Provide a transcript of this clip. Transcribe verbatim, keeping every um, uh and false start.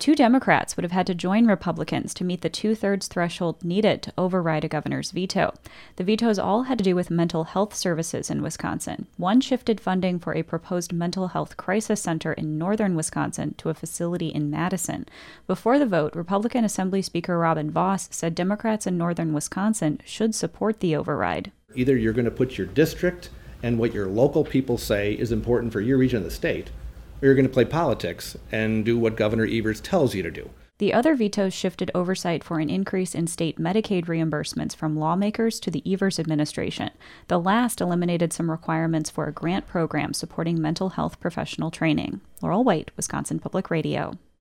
Two Democrats would have had to join Republicans to meet the two-thirds threshold needed to override a governor's veto. The vetoes all had to do with mental health services in Wisconsin. One shifted funding for a proposed mental health crisis center in northern Wisconsin to a facility in Madison. Before the vote, Republican Assembly Speaker Robin Vos said Democrats in northern Wisconsin should support the override. Either you're going to put your district and what your local people say is important for your region of the state, or you're going to play politics and do what Governor Evers tells you to do. The other vetoes shifted oversight for an increase in state Medicaid reimbursements from lawmakers to the Evers administration. The last eliminated some requirements for a grant program supporting mental health professional training. Laurel White, Wisconsin Public Radio.